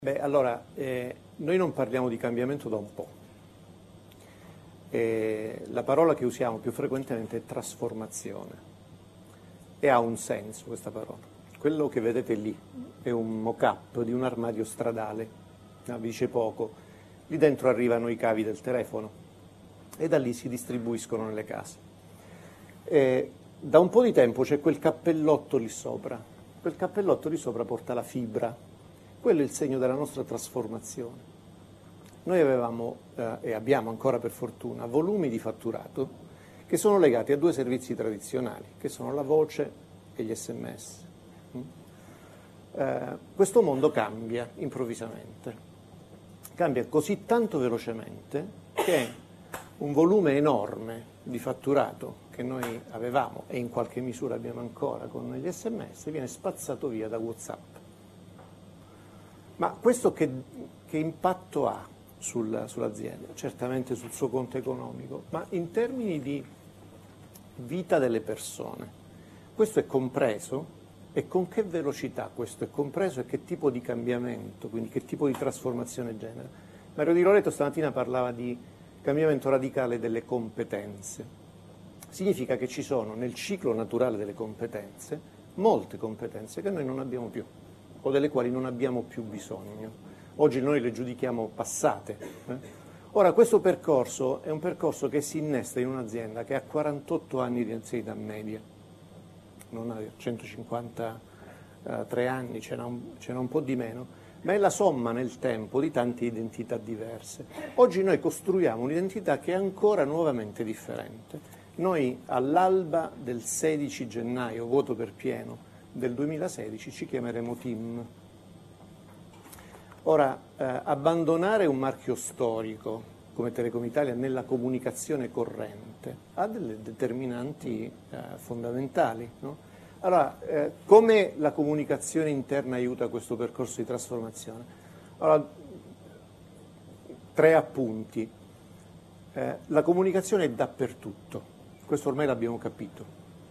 Beh, allora, noi non parliamo di cambiamento da un po'. La parola che usiamo più frequentemente è trasformazione e ha un senso questa parola. Quello che vedete lì è un mock-up di un armadio stradale, vi dice poco. Lì dentro arrivano i cavi del telefono e da lì si distribuiscono nelle case. Da un po' di tempo c'è quel cappellotto lì sopra. Quel cappellotto lì sopra porta la fibra. Quello è il segno della nostra trasformazione. Noi avevamo, e abbiamo ancora per fortuna, volumi di fatturato che sono legati a due servizi tradizionali, che sono la voce e gli SMS. Questo mondo cambia improvvisamente. Cambia così tanto velocemente che un volume enorme di fatturato che noi avevamo e in qualche misura abbiamo ancora con gli SMS viene spazzato via da WhatsApp. Ma questo che impatto ha sull'azienda? Certamente sul suo conto economico, ma in termini di vita delle persone. Questo è compreso e con che velocità questo è compreso e che tipo di cambiamento, quindi che tipo di trasformazione genera. Mario Di Loreto stamattina parlava di cambiamento radicale delle competenze. Significa che ci sono nel ciclo naturale delle competenze molte competenze che noi non abbiamo più, o delle quali non abbiamo più bisogno. Oggi noi le giudichiamo passate. Ora, questo percorso è un percorso che si innesta in un'azienda che ha 48 anni di anzianità media, non ha 153 anni, c'era un po' di meno, ma è la somma nel tempo di tante identità diverse. Oggi noi costruiamo un'identità che è ancora nuovamente differente. Noi all'alba del 16 gennaio, voto per pieno, del 2016 ci chiameremo TIM. Ora, abbandonare un marchio storico come Telecom Italia nella comunicazione corrente ha delle determinanti fondamentali, no? Allora, come la comunicazione interna aiuta questo percorso di trasformazione? Allora, 3 appunti. La comunicazione è dappertutto, questo ormai l'abbiamo capito.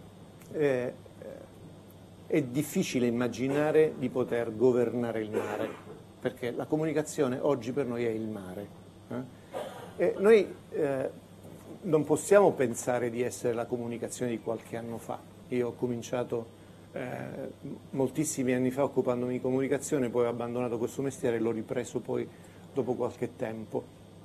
È difficile immaginare di poter governare il mare, perché la comunicazione oggi per noi è il mare. E noi non possiamo pensare di essere la comunicazione di qualche anno fa. Io ho cominciato moltissimi anni fa occupandomi di comunicazione, poi ho abbandonato questo mestiere e l'ho ripreso poi dopo qualche tempo.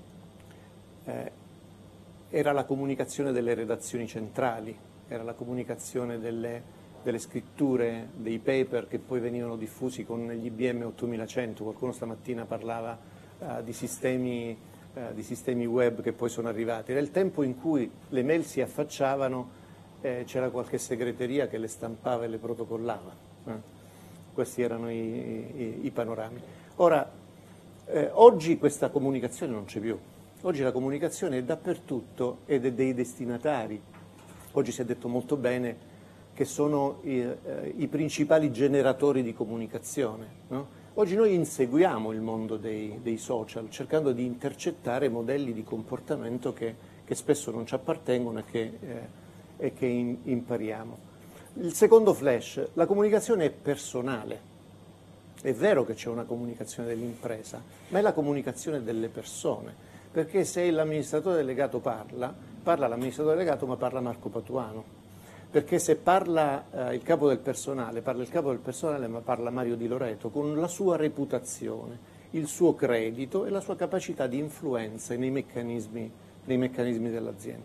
Era la comunicazione delle redazioni centrali, era la comunicazione delle scritture, dei paper che poi venivano diffusi con gli IBM 8100, qualcuno stamattina parlava di sistemi web che poi sono arrivati. Era il tempo in cui le mail si affacciavano, c'era qualche segreteria che le stampava e le protocollava. Questi erano i panorami. Ora, oggi questa comunicazione non c'è più. Oggi la comunicazione è dappertutto ed è dei destinatari. Oggi si è detto molto bene che sono i principali generatori di comunicazione, no? Oggi noi inseguiamo il mondo dei social, cercando di intercettare modelli di comportamento che spesso non ci appartengono e che impariamo. Il secondo flash, la comunicazione è personale. È vero che c'è una comunicazione dell'impresa, ma è la comunicazione delle persone, perché se l'amministratore delegato parla l'amministratore delegato, ma parla Marco Patuano. Perché se parla il capo del personale, parla il capo del personale, ma parla Mario Di Loreto, con la sua reputazione, il suo credito e la sua capacità di influenza nei meccanismi dell'azienda.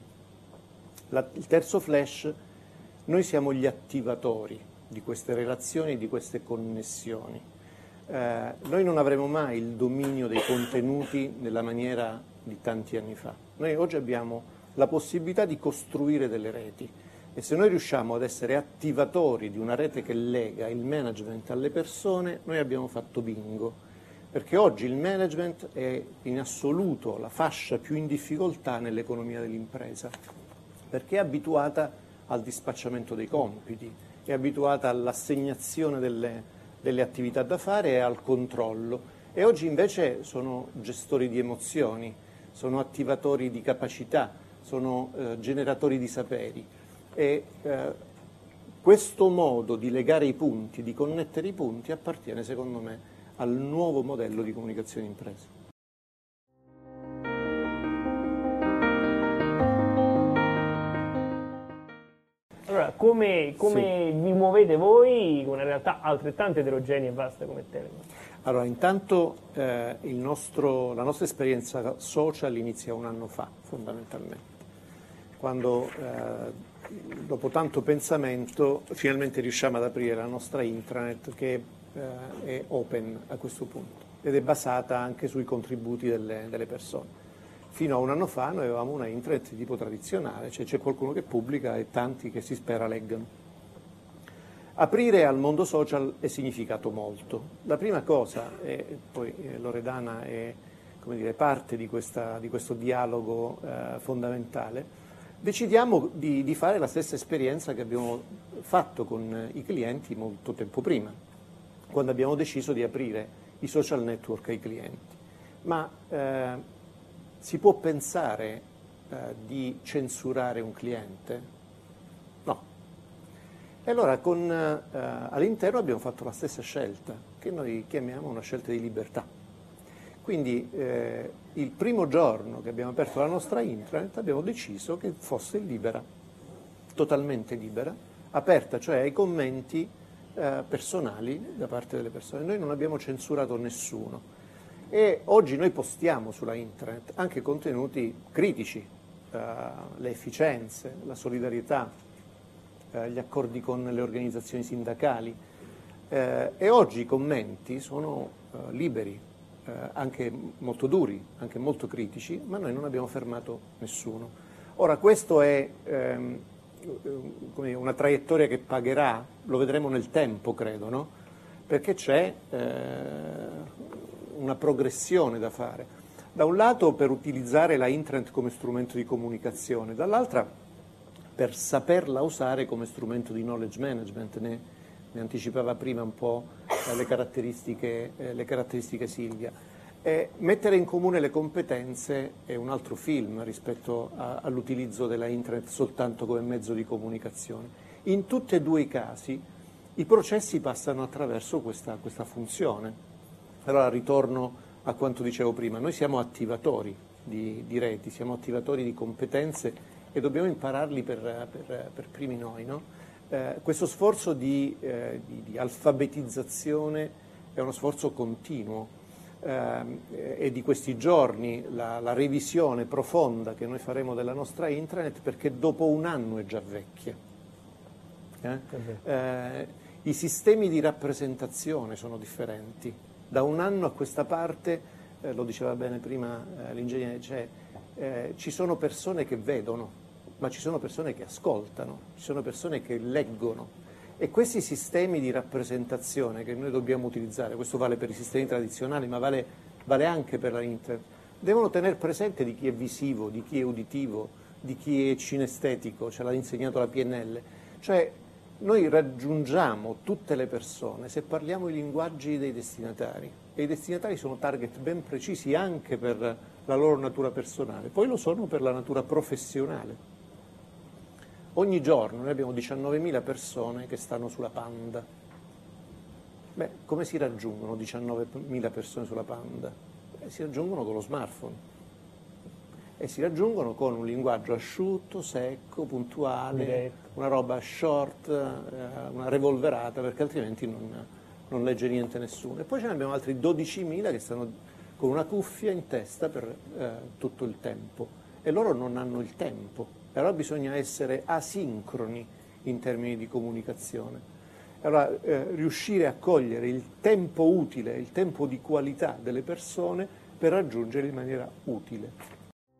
Il terzo flash, noi siamo gli attivatori di queste relazioni, di queste connessioni. Noi non avremo mai il dominio dei contenuti nella maniera di tanti anni fa. Noi oggi abbiamo la possibilità di costruire delle reti. E se noi riusciamo ad essere attivatori di una rete che lega il management alle persone, noi abbiamo fatto bingo. Perché oggi il management è in assoluto la fascia più in difficoltà nell'economia dell'impresa, perché è abituata al dispacciamento dei compiti, è abituata all'assegnazione delle attività da fare e al controllo. E oggi invece sono gestori di emozioni, sono attivatori di capacità, sono generatori di saperi. E questo modo di legare i punti, di connettere i punti, appartiene secondo me al nuovo modello di comunicazione impresa. Allora, come vi muovete voi con una realtà altrettanto eterogenea e vasta come Telecom? Allora, intanto la nostra esperienza social inizia un anno fa, fondamentalmente, quando dopo tanto pensamento finalmente riusciamo ad aprire la nostra intranet, che è open a questo punto ed è basata anche sui contributi delle persone. Fino a un anno fa noi avevamo una intranet di tipo tradizionale, cioè c'è qualcuno che pubblica e tanti che si spera leggano. Aprire al mondo social è significato molto. La prima cosa, e poi Loredana è, come dire, parte di questo dialogo fondamentale, decidiamo di fare la stessa esperienza che abbiamo fatto con i clienti molto tempo prima, quando abbiamo deciso di aprire i social network ai clienti. Ma si può pensare di censurare un cliente? No. E allora all'interno abbiamo fatto la stessa scelta, che noi chiamiamo una scelta di libertà. Quindi il primo giorno che abbiamo aperto la nostra intranet abbiamo deciso che fosse libera, totalmente libera, aperta cioè ai commenti personali da parte delle persone. Noi non abbiamo censurato nessuno. E oggi noi postiamo sulla internet anche contenuti critici, le efficienze, la solidarietà, gli accordi con le organizzazioni sindacali, e oggi i commenti sono liberi, anche molto duri, anche molto critici, ma noi non abbiamo fermato nessuno. Ora questo è una traiettoria che pagherà, lo vedremo nel tempo credo, no? Perché c'è una progressione da fare. Da un lato per utilizzare la internet come strumento di comunicazione, dall'altra per saperla usare come strumento di knowledge management, ne anticipava prima un po' le caratteristiche Silvia. Mettere in comune le competenze è un altro film rispetto all'utilizzo della internet soltanto come mezzo di comunicazione. In tutti e due i casi i processi passano attraverso questa funzione. Allora ritorno a quanto dicevo prima, noi siamo attivatori di reti, siamo attivatori di competenze e dobbiamo impararli per primi noi, no? Questo sforzo di alfabetizzazione è uno sforzo continuo e di questi giorni la revisione profonda che noi faremo della nostra intranet, perché dopo un anno è già vecchia. I sistemi di rappresentazione sono differenti. Da un anno a questa parte, lo diceva bene prima l'ingegnere, ci sono persone che vedono, ma ci sono persone che ascoltano, ci sono persone che leggono. E questi sistemi di rappresentazione che noi dobbiamo utilizzare, questo vale per i sistemi tradizionali, ma vale anche per la internet, devono tenere presente di chi è visivo, di chi è uditivo, di chi è cinestetico, ce l'ha insegnato la PNL. Cioè, noi raggiungiamo tutte le persone se parliamo i linguaggi dei destinatari, e i destinatari sono target ben precisi anche per la loro natura personale, poi lo sono per la natura professionale. Ogni giorno noi abbiamo 19.000 persone che stanno sulla Panda. Beh, come si raggiungono 19.000 persone sulla Panda? Si raggiungono con lo smartphone. E si raggiungono con un linguaggio asciutto, secco, puntuale, una roba short, una revolverata, perché altrimenti non legge niente nessuno. E poi ce ne abbiamo altri 12.000 che stanno con una cuffia in testa per tutto il tempo, e loro non hanno il tempo. E allora bisogna essere asincroni in termini di comunicazione. Allora riuscire a cogliere il tempo utile, il tempo di qualità delle persone per raggiungere in maniera utile.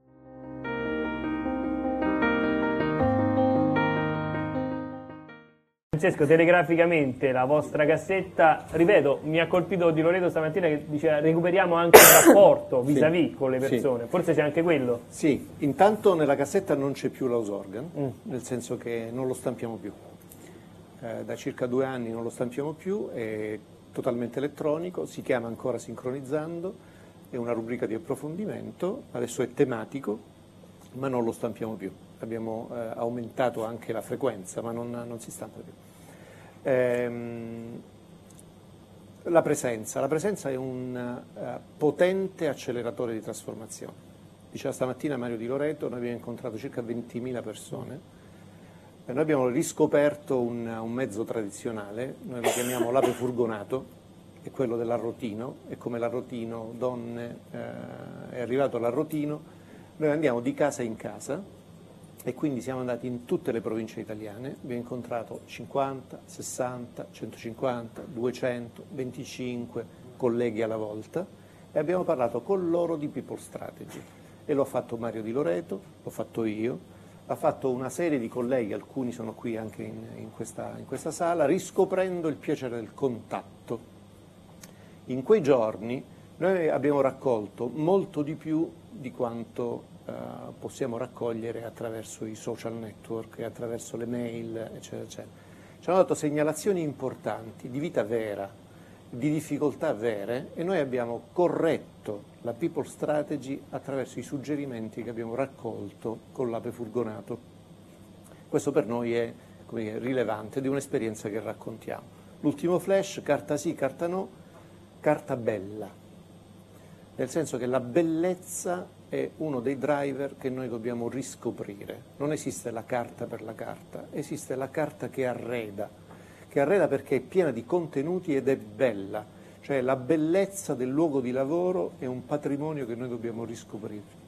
Francesco, telegraficamente la vostra cassetta, ripeto, mi ha colpito Di Loreto stamattina che diceva recuperiamo anche il rapporto vis-à-vis con le persone, forse c'è anche quello? Sì, intanto nella cassetta non c'è più l'house organ, nel senso che non lo stampiamo più. Da circa 2 anni non lo stampiamo più, è totalmente elettronico, si chiama ancora Sincronizzando, è una rubrica di approfondimento, adesso è tematico, ma non lo stampiamo più. Abbiamo aumentato anche la frequenza, ma non si stampa più. La presenza è un potente acceleratore di trasformazione. Diceva stamattina Mario Di Loreto, noi abbiamo incontrato circa 20.000 persone, e noi abbiamo riscoperto un mezzo tradizionale, noi lo chiamiamo l'ape furgonato, è quello dell'arrotino, e come l'arrotino donne è arrivato l'arrotino, noi andiamo di casa in casa e quindi siamo andati in tutte le province italiane, abbiamo incontrato 50, 60, 150, 200, 25 colleghi alla volta e abbiamo parlato con loro di People Strategy. E lo ha fatto Mario Di Loreto, l'ho fatto io, l'ha fatto una serie di colleghi, alcuni sono qui anche in questa sala, riscoprendo il piacere del contatto. In quei giorni noi abbiamo raccolto molto di più di quanto possiamo raccogliere attraverso i social network e attraverso le mail, eccetera, eccetera. Ci hanno dato segnalazioni importanti di vita vera, di difficoltà vere, e noi abbiamo corretto la People Strategy attraverso i suggerimenti che abbiamo raccolto con l'ape furgonato. Questo per noi è, come dire, rilevante, di un'esperienza che raccontiamo. L'ultimo flash, carta sì, carta no, carta bella, nel senso che la bellezza è uno dei driver che noi dobbiamo riscoprire. Non esiste la carta per la carta, esiste la carta che arreda perché è piena di contenuti ed è bella, cioè la bellezza del luogo di lavoro è un patrimonio che noi dobbiamo riscoprire.